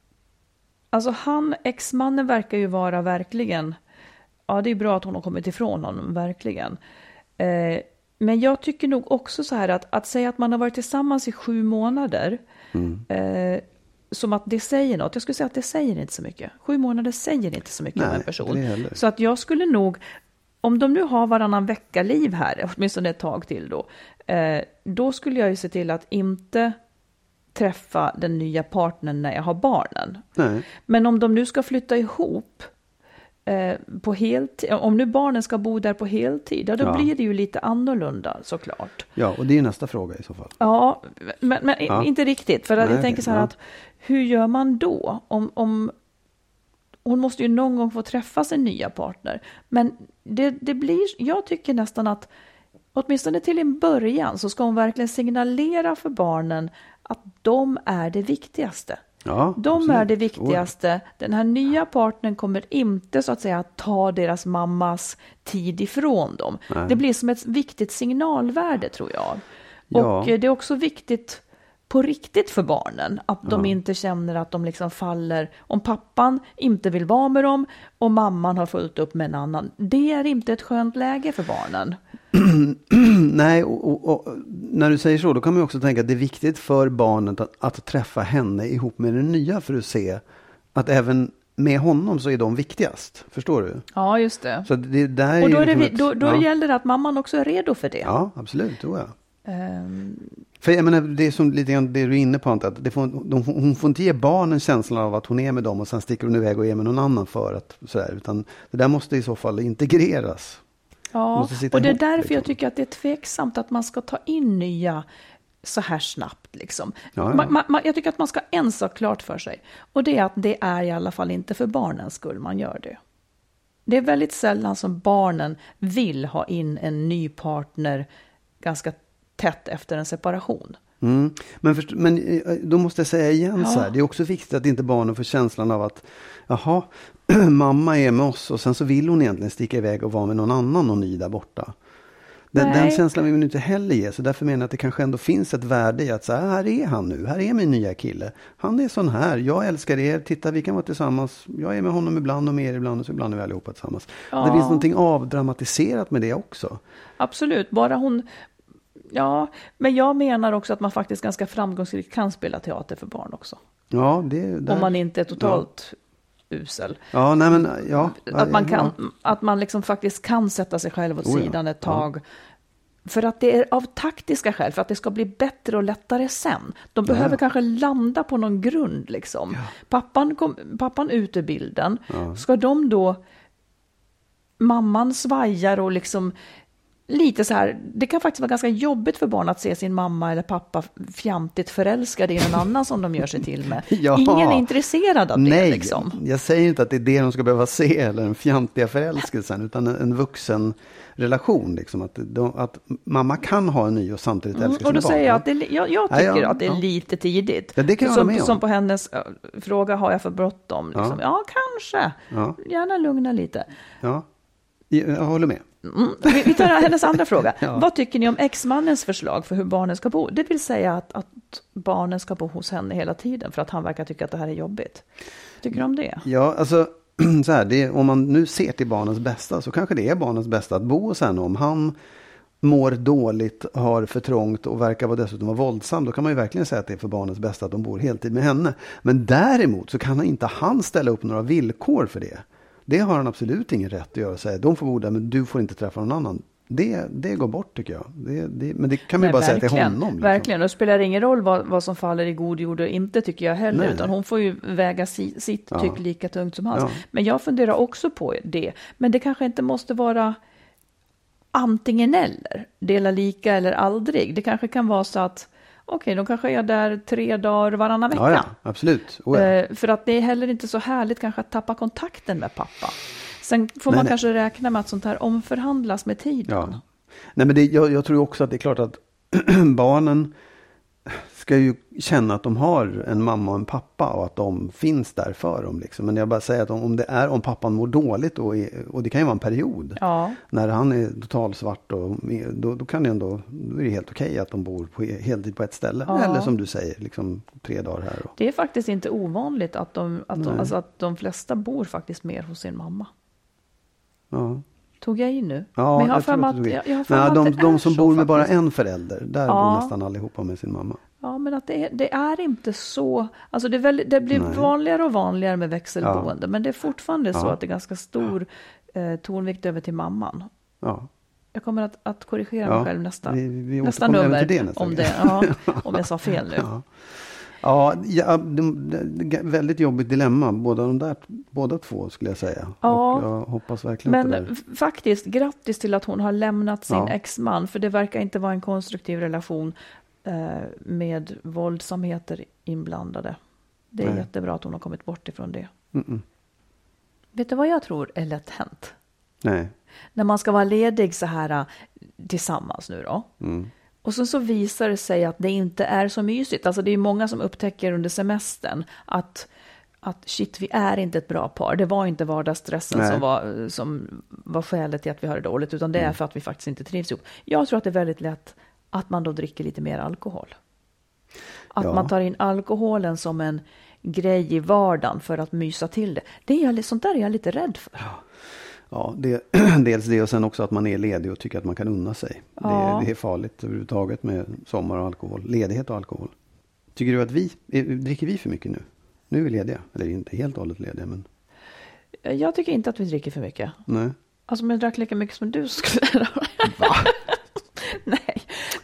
alltså han, exmannen verkar ju vara verkligen, ja det är bra att hon har kommit ifrån honom, verkligen. Eh, Men jag tycker nog också så här att, att säga att man har varit tillsammans i sju månader mm. eh, som att det säger något. Jag skulle säga att det säger inte så mycket. Sju månader säger inte så mycket Nej, om en person. Så att jag skulle nog, om de nu har varannan vecka-liv här, åtminstone ett tag till då, eh, då skulle jag ju se till att inte träffa den nya partnern när jag har barnen. Nej. Men om de nu ska flytta ihop Eh, på heltid, om nu barnen ska bo där på heltid, ja, då ja. blir det ju lite annorlunda såklart. Ja, och det är nästa fråga i så fall. Ja, men, men ja. inte riktigt. För att Nej, jag tänker så här ja. att hur gör man då? Om, om hon måste ju någon gång få träffa sin nya partner. Men det, det blir, jag tycker nästan att åtminstone till en början så ska hon verkligen signalera för barnen att de är det viktigaste. Ja, de absolut. är det viktigaste. Den här nya partnern kommer inte så att säga ta deras mammas tid ifrån dem. Nej. Det blir som ett viktigt signalvärde tror jag. Ja. Och det är också viktigt på riktigt för barnen att ja. de inte känner att de liksom faller om pappan inte vill vara med dem och mamman har fullt upp med en annan. Det är inte ett skönt läge för barnen. Nej, och, och, och när du säger så då kan man också tänka att det är viktigt för barnet att, att träffa henne ihop med den nya för att se att även med honom så är de viktigast. Förstår du? Ja, just det. Så det där och då, är är det, liksom ett, då, då ja. gäller det att mamman också är redo för det. Ja, absolut, tror jag. Um, För jag menar, det är som lite grann det du är inne på, att det får, de, hon får inte ge barnen känslan av att hon är med dem och sen sticker hon iväg och är med någon annan för att sådär, utan det där måste i så fall integreras. Ja, och det är ihop, därför liksom. jag tycker att det är tveksamt att man ska ta in nya så här snabbt. Liksom. Ja, ja. Man, man, jag tycker att man ska en sak klart för sig. Och det är att det är i alla fall inte för barnens skull man gör det. Det är väldigt sällan som barnen vill ha in en ny partner ganska tätt efter en separation. Mm. Men, först, men då måste jag säga igen ja. så här. Det är också viktigt att inte barnen får känslan av att jaha, mamma är med oss och sen så vill hon egentligen sticka iväg och vara med någon annan och ny där borta. Den, den känslan vill vi inte heller ge. Så därför menar jag att det kanske ändå finns ett värde i att så här, här är han nu. Här är min nya kille. Han är sån här. Jag älskar er. Titta, vi kan vara tillsammans. Jag är med honom ibland och med er ibland. Och så ibland är vi allihopa tillsammans. Ja. Det finns någonting avdramatiserat med det också. Absolut. Bara hon... Ja, men jag menar också att man faktiskt ganska framgångsrikt kan spela teater för barn också. Ja, det... Där... Om man inte är totalt... Ja. usel. Ja, nej men, ja. Att man, kan, ja. att man liksom faktiskt kan sätta sig själv åt oh, sidan ja. ett tag. Ja. För att det är av taktiska skäl, för att det ska bli bättre och lättare sen. De behöver ja. kanske landa på någon grund. Liksom. Ja. Pappan, kom, pappan ut ur bilden. Ja. Ska de då... Mamman svajar och liksom... Lite så här, det kan faktiskt vara ganska jobbigt för barn att se sin mamma eller pappa fjantigt förälskade i någon annan som de gör sig till med. Ja. Ingen är intresserad av det. Nej, liksom. Jag säger inte att det är det de ska behöva se eller den fjantiga förälskelsen, utan en, en vuxen relation. Liksom, att, de, att mamma kan ha en ny och samtidigt älska mm, och då sina säger barn. jag att det, jag, jag tycker ja, ja, att det är ja. lite tidigt. Ja, det kan jag som, hålla med om. som på hennes äh, fråga, har jag för bråttom? Liksom. Ja. ja, kanske. Ja. Gärna lugna lite. Ja, jag, jag håller med. Mm. Vi, vi tar hennes andra fråga. Ja. Vad tycker ni om ex-mannens förslag för hur barnen ska bo? Det vill säga att, att barnen ska bo hos henne hela tiden för att han verkar tycka att det här är jobbigt. Tycker du om det? Ja, alltså så här, det, om man nu ser till barnens bästa så kanske det är barnens bästa att bo hos henne. Om han mår dåligt, har för trångt och verkar vara dessutom vara våldsam, då kan man ju verkligen säga att det är för barnens bästa att de bor heltid med henne. Men däremot så kan inte han ställa upp några villkor för det. Det har han absolut ingen rätt att göra. Säga, de får bo där, men du får inte träffa någon annan. Det, det går bort tycker jag. Det, det, men det kan man ju bara säga till honom. Liksom. Verkligen, och det spelar ingen roll vad, vad som faller i god jord och inte tycker jag heller. Nej. Utan hon får ju väga si, sitt ja. tyck lika tungt som hans. Ja. Men jag funderar också på det. Men det kanske inte måste vara antingen eller. Dela lika eller aldrig. Det kanske kan vara så att okej, okay, de kanske är där tre dagar varannan vecka. Ja, ja, absolut. Oh, ja. Eh, för att det är heller inte så härligt kanske att tappa kontakten med pappa. Sen får nej, man nej. kanske räkna med att sånt här omförhandlas med tiden. Ja. Nej, men det, jag, jag tror också att det är klart att barnen ska ju känna att de har en mamma och en pappa och att de finns där för dem. Liksom. Men jag bara säger att om, om det är om pappan mår dåligt och, och det kan ju vara en period ja. när han är totalt svart och då, då kan det ändå, då är det helt okej att de bor på heltid på ett ställe. Ja. Eller som du säger, liksom tre dagar här. Och... Det är faktiskt inte ovanligt att de, att de, alltså att de flesta bor faktiskt mer hos sin mamma. Ja. Tog jag in nu? Ja, men jag har jag för mig att, att, jag, jag har Nej, att de, det de som bor med faktiskt. bara en förälder, där ja. bor nästan allihopa med sin mamma. Ja, men att det är, det är inte så... Alltså det, är väldigt, det blir Nej. vanligare och vanligare med växelboende. Ja. Men det är fortfarande ja. så att det är ganska stor eh, tonvikt över till mamman. Ja. Jag kommer att, att korrigera ja. mig själv nästa, vi, vi nästa nummer. Det nästa om, det, ja, om jag sa fel nu. Ja. Ja, ja de, de, väldigt jobbigt dilemma. Båda de där, båda två skulle jag säga. Ja, och jag hoppas verkligen men det där. Faktiskt, grattis till att hon har lämnat sin ja. exman. För det verkar inte vara en konstruktiv relation eh, med våldsamheter inblandade. Det är Nej. jättebra att hon har kommit bort ifrån det. Mm-mm. Vet du vad jag tror är lätt hänt? Nej. När man ska vara ledig så här tillsammans nu då. Mm. Och så, så visar det sig att det inte är så mysigt. Alltså det är många som upptäcker under semestern att, att shit, vi är inte ett bra par. Det var inte vardagsstressen som var, som var skälet till att vi har det dåligt. Utan det är för att vi faktiskt inte trivs ihop. Jag tror att det är väldigt lätt att man då dricker lite mer alkohol. Att ja. man tar in alkoholen som en grej i vardagen för att mysa till det. det är jag, sånt där är jag lite rädd för. Ja. Ja, det, dels det och sen också att man är ledig och tycker att man kan unna sig. Ja. Det, det är farligt överhuvudtaget med sommar och alkohol. Ledighet och alkohol. Tycker du att vi, dricker vi för mycket nu? Nu är vi lediga. Eller inte helt och hållet lediga, men... Jag tycker inte att vi dricker för mycket. Nej. Alltså om jag drack lika mycket som du skulle... Va? Nej. Nej,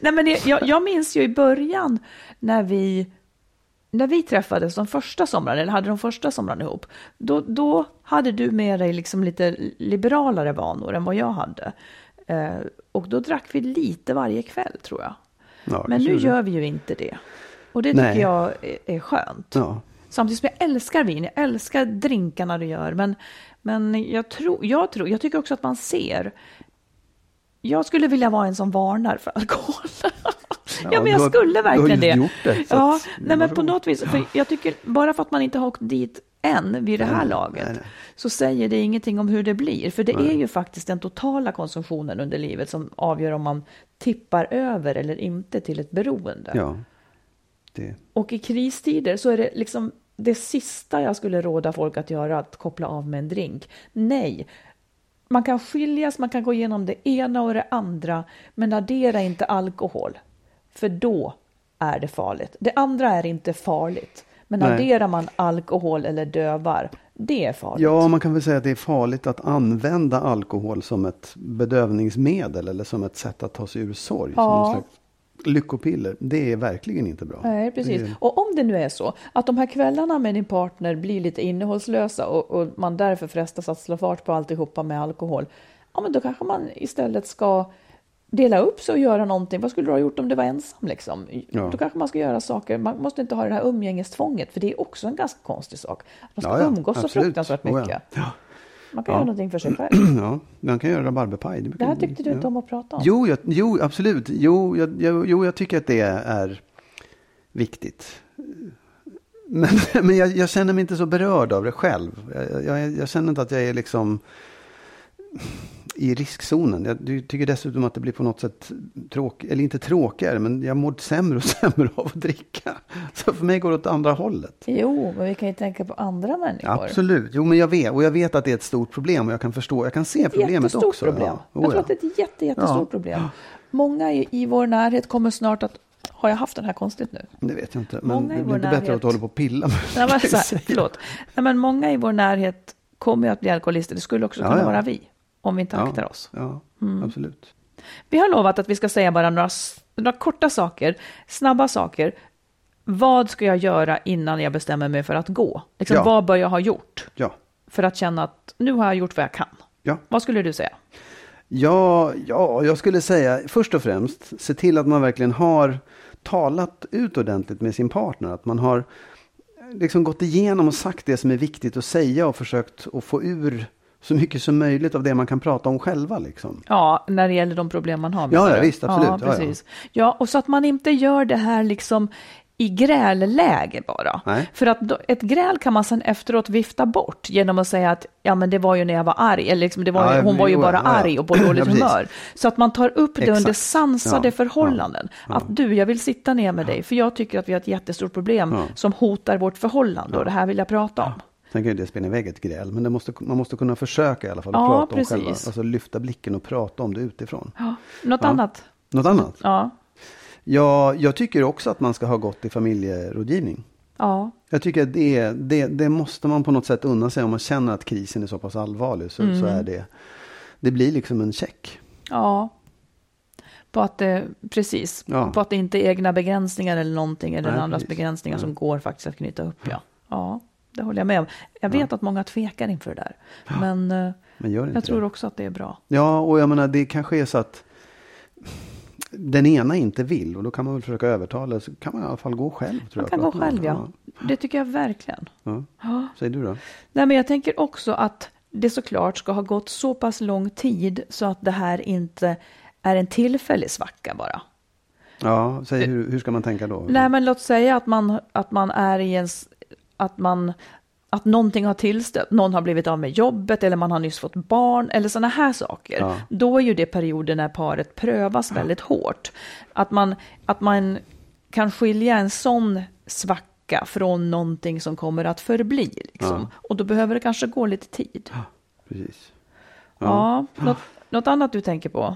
Nej, men det, jag, jag minns ju i början när vi, när vi träffades de första somrarna, eller hade de första somrarna ihop, då, då hade du med dig liksom lite liberalare vanor än vad jag hade. Eh, och då drack vi lite varje kväll, tror jag. Ja, men nu gör vi ju inte det. Och det tycker Nej. jag är, är skönt. Ja. Samtidigt som jag älskar vin, jag älskar drinkarna du gör. Men, men jag, tror, jag, tror, jag tycker också att man ser... Jag skulle vilja vara en som varnar för alkohol. ja, ja, men jag har, skulle verkligen det. Gjort det ja, att, nej, men på något vis. För jag tycker, bara för att man inte har åkt dit än vid det här nej, laget, nej, nej. så säger det ingenting om hur det blir. För det nej. är ju faktiskt den totala konsumtionen under livet som avgör om man tippar över eller inte till ett beroende. Ja. Det. Och i kristider så är det liksom det sista jag skulle råda folk att göra, att koppla av med en drink. Nej, man kan skiljas, man kan gå igenom det ena och det andra, men addera inte alkohol, för då är det farligt. Det andra är inte farligt, men Nej. adderar man alkohol eller dövar, det är farligt. Ja, man kan väl säga att det är farligt att använda alkohol som ett bedövningsmedel eller som ett sätt att ta sig ur sorg. Ja. Som någon slags lyckopiller, det är verkligen inte bra. Nej, precis. Är... Och om det nu är så att de här kvällarna med din partner blir lite innehållslösa och, och man därför frestas att slå fart på alltihopa med alkohol, ja, men då kanske man istället ska dela upp sig och göra någonting. Vad skulle du ha gjort om du var ensam liksom? Ja. Då kanske man ska göra saker. Man måste inte ha det här umgängestvånget, för det är också en ganska konstig sak. Man ska ja, ja, umgås så fruktansvärt mycket. Oh, ja. Ja. Man kan ja. göra någonting för sig själv. Ja, man kan göra rabarberpaj. Det, det här tyckte du inte ja. om att prata om. Jo, jag, jo absolut. Jo jag, jag, jo, jag tycker att det är viktigt. Men, men jag, jag känner mig inte så berörd av det själv. Jag, jag, jag känner inte att jag är liksom i riskzonen. Jag tycker dessutom att det blir på något sätt tråkigt, eller inte tråkigare, men jag mår sämre och sämre av att dricka. Så för mig går det åt andra hållet. Jo, men vi kan ju tänka på andra människor. Absolut, jo men jag vet, och jag vet att det är ett stort problem och jag kan förstå, jag kan se problemet också. Problem. Ja. Jag tror att det är ett jätte, jättestort ja. problem. Många i, i vår närhet kommer snart att, har jag haft den här konstigt nu? Det vet jag inte, men många det blir inte närhet... bättre att hålla på och pilla med. Nej, men, så här, förlåt. Nej, men många i vår närhet kommer att bli alkoholister, det skulle också ja, kunna ja. vara vi. Om vi inte aktar ja, oss. Ja, mm. absolut. Vi har lovat att vi ska säga bara några, några korta saker, snabba saker. Vad ska jag göra innan jag bestämmer mig för att gå? Liksom, ja. Vad bör jag ha gjort? Ja. För att känna att nu har jag gjort vad jag kan. Ja. Vad skulle du säga? Ja, ja, jag skulle säga först och främst se till att man verkligen har talat ut ordentligt med sin partner. Att man har liksom gått igenom och sagt det som är viktigt att säga och försökt att få ur så mycket som möjligt av det man kan prata om själva. Liksom. Ja, när det gäller de problem man har. Ja, ja, visst, absolut. Ja, precis. Ja, ja. ja, och så att man inte gör det här liksom i grälläge bara. Nej. För att då, ett gräl kan man sen efteråt vifta bort genom att säga att ja, men det var ju när jag var arg. Eller liksom, det var ju, ja, hon var ju bara ja, ja. arg och på dåligt ja, humör. Så att man tar upp det Exakt. under sansade ja, förhållanden. Ja, ja. Att du, jag vill sitta ner med ja. dig. För jag tycker att vi har ett jättestort problem ja. som hotar vårt förhållande. Ja. Och det här vill jag prata om. Ja. Sen kan ju det spela iväg ett gräl, men det måste, man måste kunna försöka i alla fall att ja, prata precis. om själva. Alltså lyfta blicken och prata om det utifrån. Ja. Något ja. annat? Något annat? Ja. Ja, jag tycker också att man ska ha gått i familjerådgivning. Ja. Jag tycker att det, det, det måste man på något sätt unna sig om man känner att krisen är så pass allvarlig. Så, mm. så är det, det blir liksom en check. Ja. På att det, precis. Ja. På att det inte är egna begränsningar eller någonting. Eller Nej, andras precis. begränsningar ja. som går faktiskt att knyta upp. Ja. Ja. Det håller jag med om. Jag vet ja. att många tvekar inför det där. Men, Men gör inte jag tror det. också att det är bra. Ja, och jag menar det kanske är så att den ena inte vill. Och då kan man väl försöka övertala. Så kan man i alla fall gå själv. Tror man jag, kan gå själv, ja. ja. Det tycker jag verkligen. Ja. Ja. Säger du då? Nej, men jag tänker också att det såklart ska ha gått så pass lång tid. Så att det här inte är en tillfällig svacka bara. Ja, säg hur, hur ska man tänka då? Nej, men låt säga att man, att man är i en... Att, man, att någonting har tillstött, någon har blivit av med jobbet eller man har nyss fått barn eller sådana här saker. Ja. Då är ju det perioden när paret prövas ja. väldigt hårt. Att man, att man kan skilja en sån svacka från någonting som kommer att förbli. Liksom. Ja. Och då behöver det kanske gå lite tid. Ja, precis. Ja, ja något, något annat du tänker på?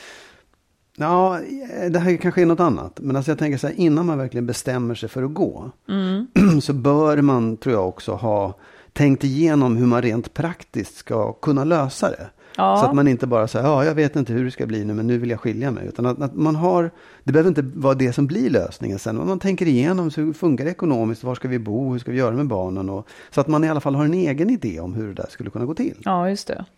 Ja, det här kanske är något annat. Men alltså jag tänker så här, innan man verkligen bestämmer sig för att gå. Mm. Så bör man, tror jag också, ha tänkt igenom hur man rent praktiskt ska kunna lösa det. Ja. Så att man inte bara säger, ja jag vet inte hur det ska bli nu men nu vill jag skilja mig. Utan att, att man har, det behöver inte vara det som blir lösningen sen. Man tänker igenom hur funkar det ekonomiskt, var ska vi bo, hur ska vi göra med barnen. Och, så att man i alla fall har en egen idé om hur det där skulle kunna gå till. Ja, just det.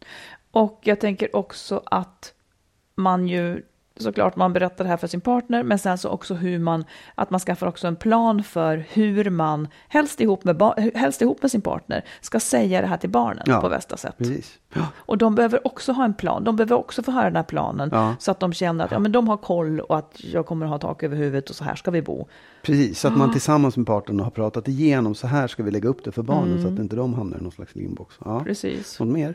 Och jag tänker också att man ju, såklart man berättar det här för sin partner, men sen så också hur man, att man skaffar också en plan för hur man, helst ihop med, helst ihop med sin partner, ska säga det här till barnen ja, på bästa sätt. Precis. Ja. Och de behöver också ha en plan, de behöver också få höra den här planen ja. Så att de känner att ja, men de har koll och att jag kommer att ha tak över huvudet och så här ska vi bo. Precis, så att man tillsammans med partnern har pratat igenom, så här ska vi lägga upp det för barnen mm. så att inte de hamnar i någon slags limbox. Ja. Precis. Något mer?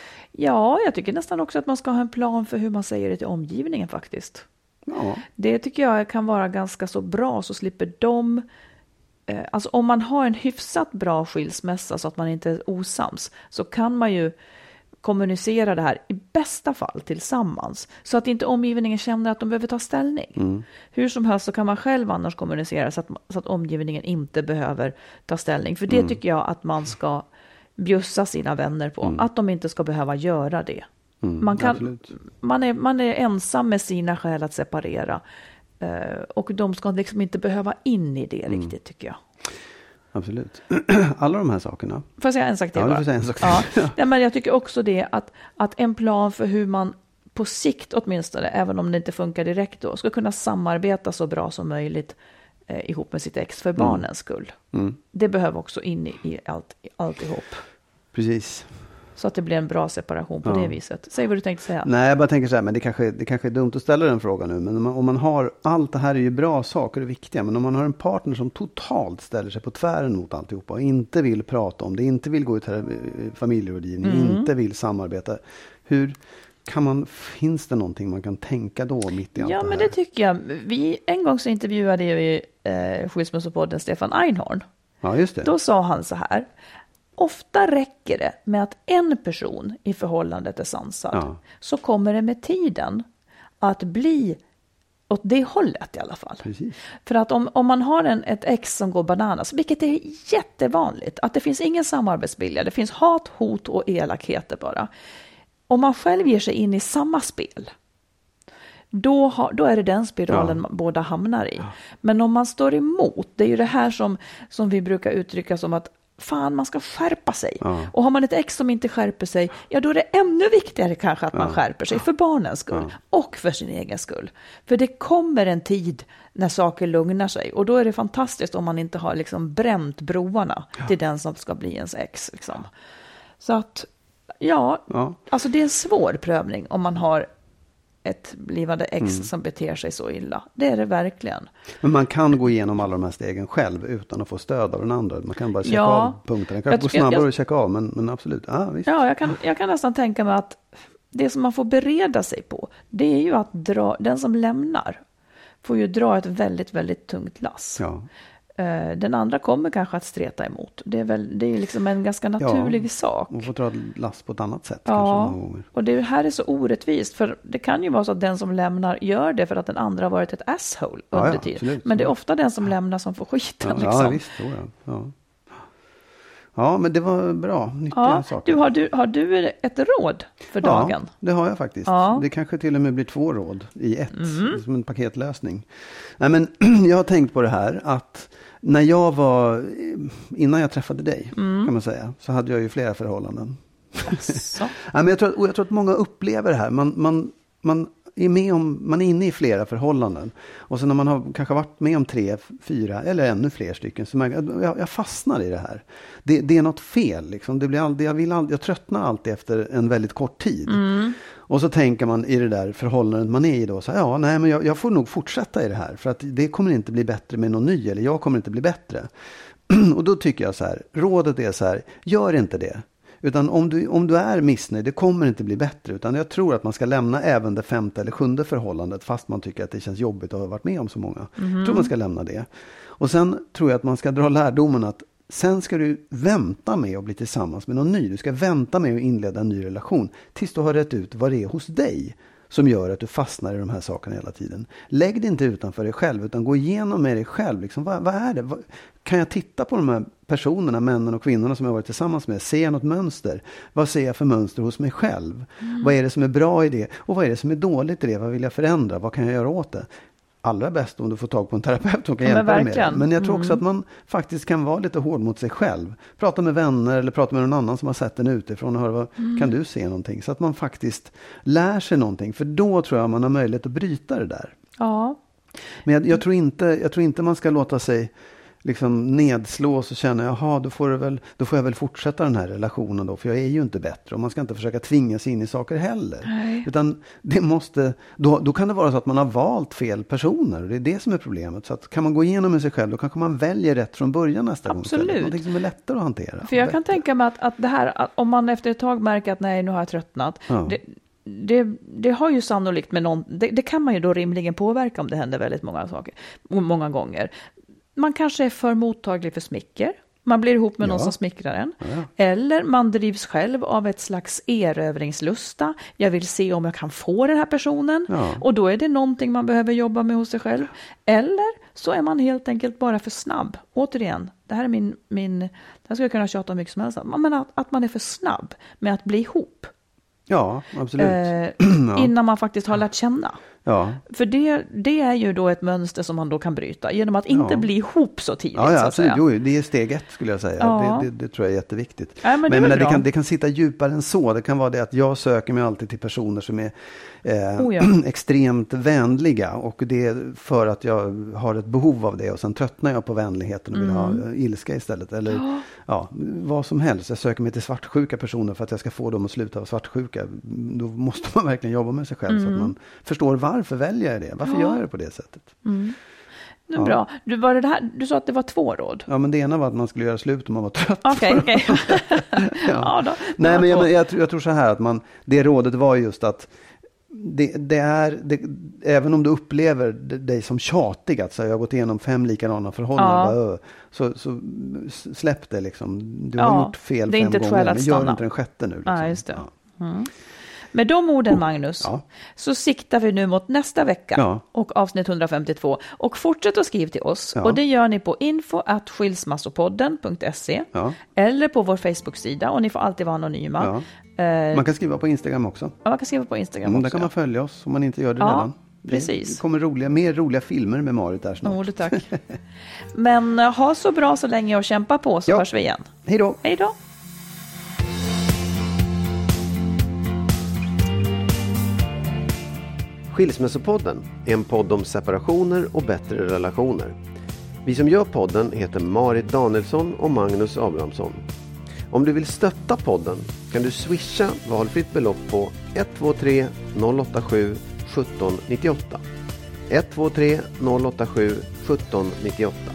Ja, jag tycker nästan också att man ska ha en plan för hur man säger det till omgivningen faktiskt. Ja. Det tycker jag kan vara ganska så bra, så slipper de... Eh, alltså om man har en hyfsat bra skilsmässa så att man inte är osams, så kan man ju kommunicera det här i bästa fall tillsammans. Så att inte omgivningen känner att de behöver ta ställning. Mm. Hur som helst så kan man själv annars kommunicera så att, så att omgivningen inte behöver ta ställning. För det mm. tycker jag att man ska... bjussa sina vänner på. Mm. Att de inte ska behöva göra det. Mm, man, kan, man, är, man är ensam med sina skäl att separera. Uh, och de ska liksom inte behöva in i det mm. riktigt, tycker jag. Absolut. Alla de här sakerna. Får jag säga en sak till? Ja, bara? du får säga en sak till. Ja. Ja, men jag tycker också det att, att en plan för hur man på sikt åtminstone, även om det inte funkar direkt då, ska kunna samarbeta så bra som möjligt eh, ihop med sitt ex för mm. barnens skull. Mm. Det behöver också in i, i allt, i alltihop. Precis. Så att det blir en bra separation på ja. det viset. Säg vad du tänkte säga. Nej, jag bara tänker så här, men det kanske, det kanske är dumt att ställa den frågan nu. Men om man, om man har, allt det här är ju bra saker och viktiga. Men om man har en partner som totalt ställer sig på tvären mot alltihopa och inte vill prata om det, inte vill gå ut här familjerådgivning, mm. inte vill samarbeta. Hur kan man, finns det någonting man kan tänka då mitt i allt ja, det här? Ja, men det tycker jag. Vi, en gång så intervjuade vi eh, Skilsmässopodden Stefan Einhorn. Ja, just det. Då sa han så här: ofta räcker det med att en person i förhållandet är sansad. Ja. Så kommer det med tiden att bli åt det hållet i alla fall. Precis. För att om, om man har en, ett ex som går bananas, vilket är jättevanligt, att det finns ingen samarbetsvilja, det finns hat, hot och elakheter bara. Om man själv ger sig in i samma spel, då, har, då är det den spiralen ja. man båda hamnar i. Ja. Men om man står emot, det är ju det här som, som vi brukar uttrycka som att fan, man ska skärpa sig. Ja. Och har man ett ex som inte skärper sig, ja då är det ännu viktigare kanske att ja. man skärper sig för barnens skull ja. och för sin egen skull. För det kommer en tid när saker lugnar sig, och då är det fantastiskt om man inte har liksom bränt broarna ja. till den som ska bli ens ex. Liksom. Så att, ja, ja, alltså det är en svår prövning om man har ett blivande ex mm. som beter sig så illa. Det är det verkligen. Men man kan gå igenom alla de här stegen själv utan att få stöd av den andra. Man kan bara checka ja, av punkterna. Det kan gå snabbare jag, att checka av, men, men absolut. Ah, visst. Ja, jag kan, jag kan nästan tänka mig att det som man får bereda sig på, det är ju att dra, den som lämnar får ju dra ett väldigt, väldigt tungt lass. Ja. Den andra kommer kanske att streta emot. Det är väl, det är liksom en ganska naturlig ja, sak. Man får dra last på ett annat sätt. Ja, kanske gånger. Och det här är så orättvist. För det kan ju vara så att den som lämnar gör det för att den andra har varit ett asshole ja, under ja, tid. absolut. Men det är ofta den som lämnar som får skiten. Ja, liksom. ja visst. Så ja. Ja. Ja, men det var bra. Nyttiga ja, saker. Du, har, du, har du ett råd för ja, dagen? Det har jag faktiskt. Ja. Det kanske till och med blir två råd i ett. Mm. Som en paketlösning. Nej, men jag har tänkt på det här att när jag var, innan jag träffade dig mm. kan man säga, så hade jag ju flera förhållanden. Så. Ja, men jag, tror, och jag tror att många upplever det här. Man, man, man är med om, man är inne i flera förhållanden. Och sen när man har kanske varit med om tre, fyra eller ännu fler stycken, så man, jag, jag fastnar i det här. Det, det är något fel. Liksom. Det blir aldrig, jag, vill aldrig, jag tröttnar alltid efter en väldigt kort tid. Mm. Och så tänker man i det där förhållandet man är i då, så här, ja, nej, men jag, jag får nog fortsätta i det här. För att det kommer inte bli bättre med någon ny, eller jag kommer inte bli bättre. Och då tycker jag så här, rådet är så här, gör inte det. Utan om du, om du är missnöjd, det kommer inte bli bättre. Utan jag tror att man ska lämna även det femte eller sjunde förhållandet, fast man tycker att det känns jobbigt att ha varit med om så många. Mm. Jag tror man ska lämna det. Och sen tror jag att man ska dra lärdomen att sen ska du vänta med att bli tillsammans med någon ny. Du ska vänta med att inleda en ny relation tills du har rätt ut vad det är hos dig som gör att du fastnar i de här sakerna hela tiden. Lägg det inte utanför dig själv, utan gå igenom med dig själv. Liksom, vad, vad är det? Vad, kan jag titta på de här personerna, männen och kvinnorna som jag varit tillsammans med, ser jag något mönster? Vad ser jag för mönster hos mig själv? Mm. Vad är det som är bra i det? Och vad är det som är dåligt i det? Vad vill jag förändra? Vad kan jag göra åt det? Allra bäst om du får tag på en terapeut som kan ja, hjälpa dig med det. Men jag tror mm. också att man faktiskt kan vara lite hård mot sig själv. Prata med vänner eller prata med någon annan som har sett den utifrån och höra, vad, mm. kan du se någonting? Så att man faktiskt lär sig någonting. För då tror jag man har möjlighet att bryta det där. Ja. Men jag, jag, tror, inte, jag tror inte man ska låta sig liksom nedslås och känna, jaha, då får, det väl, då får jag väl fortsätta den här relationen då, för jag är ju inte bättre. Och man ska inte försöka tvinga sig in i saker heller. Nej. Utan det måste, då, då kan det vara så att man har valt fel personer. Det är det som är problemet. Så att kan man gå igenom med sig själv, då kanske man väljer rätt från början nästa Absolut. gång. Absolut. Någonting som är lättare att hantera. För jag bättre. kan tänka mig att, att det här, att om man efter ett tag märker att nej, nu har jag tröttnat. Ja. Det, Det, det har ju sannolikt med någon, det, det kan man ju då rimligen påverka om det händer väldigt många saker, många gånger. Man kanske är för mottaglig för smicker. Man blir ihop med ja. någon som smickrar en. Ja. Eller man drivs själv av ett slags erövringslusta. Jag vill se om jag kan få den här personen. Ja. Och då är det någonting man behöver jobba med hos sig själv. Eller så är man helt enkelt bara för snabb. Återigen, det här är min, min det här ska jag kunna tjata mycket som helst. Men att, att man är för snabb med att bli ihop. Ja, absolut. Eh, ja. Innan man faktiskt har lärt känna. Ja. För det, det är ju då ett mönster som man då kan bryta genom att inte ja. bli ihop så tidigt. Ja, ja så att säga. Jo, det är steg ett skulle jag säga. Ja. Det, det, det tror jag är jätteviktigt. Ja, men det, men, men det, det, kan, det kan sitta djupare än så. Det kan vara det att jag söker mig alltid till personer som är eh, oh, ja. extremt vänliga. Och det är för att jag har ett behov av det. Och sen tröttnar jag på vänligheten och vill mm. ha ilska istället. Eller ja. Ja, vad som helst. Jag söker mig till svartsjuka personer för att jag ska få dem att sluta vara svartsjuka. Då måste man verkligen jobba med sig själv mm. så att man förstår varför väljer jag det. Varför ja. gör jag det på det sättet? Mm. Det är ja. bra. Du, var det här, du sa att det var två råd. Ja, men det ena var att man skulle göra slut om man var trött. Okej, okay, okej. Okay. ja. ja, då. Nej, men jag, jag, jag tror så här att man, det rådet var just att det, det är, det, även om du upplever dig som tjatig, att så jag har gått igenom fem likadana förhållanden, ja. bara, så, så släpp det liksom. Du har ja, gjort fel fem gånger, men gör inte den sjätte nu. Liksom. Ja, just det. Ja. Mm. Med de orden, Magnus, ja. så siktar vi nu mot nästa vecka ja. och avsnitt hundrafemtiotvå. Och fortsätt att skriva till oss. Ja. Och det gör ni på info at skilsmassopodden punkt se ja. eller på vår Facebook-sida. Och ni får alltid vara anonyma. Ja. Eh, man kan skriva på Instagram också. Ja, man kan skriva på Instagram mm, också. Där kan man följa oss om man inte gör det ja, redan. Precis. Det kommer roliga, mer roliga filmer med Marit där snart. Oh, tack. Men ha så bra så länge och kämpa på, så ja. hörs vi igen. Hej då. Hej då. Skilsmässopodden är en podd om separationer och bättre relationer. Vi som gör podden heter Marit Danielsson och Magnus Abrahamsson. Om du vill stötta podden kan du swisha valfritt belopp på ett två tre noll åtta sju ett sju nio åtta. ett två tre noll åtta sju ett sju nio åtta.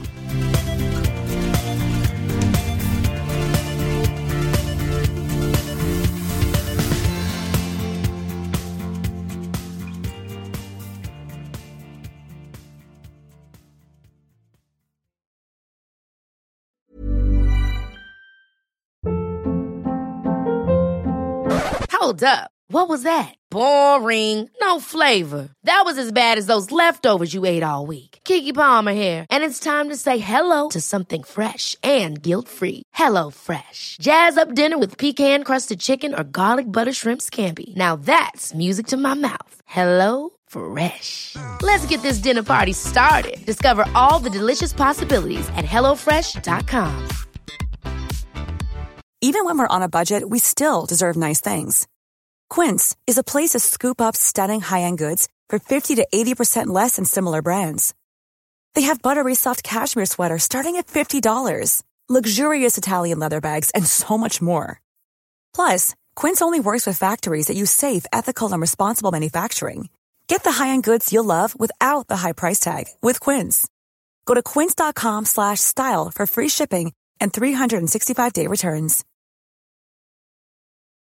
Hold up. What was that? Boring. No flavor. That was as bad as those leftovers you ate all week. Keke Palmer here, and it's time to say hello to something fresh and guilt-free. Hello Fresh. Jazz up dinner with pecan-crusted chicken or garlic butter shrimp scampi. Now that's music to my mouth. Hello Fresh. Let's get this dinner party started. Discover all the delicious possibilities at hello fresh dot com. Even when we're on a budget, we still deserve nice things. Quince is a place to scoop up stunning high-end goods for fifty to eighty percent less than similar brands. They have buttery soft cashmere sweaters starting at fifty dollars, luxurious Italian leather bags, and so much more. Plus, Quince only works with factories that use safe, ethical, and responsible manufacturing. Get the high-end goods you'll love without the high price tag with Quince. Go to quince dot com slash style for free shipping and three sixty-five day returns.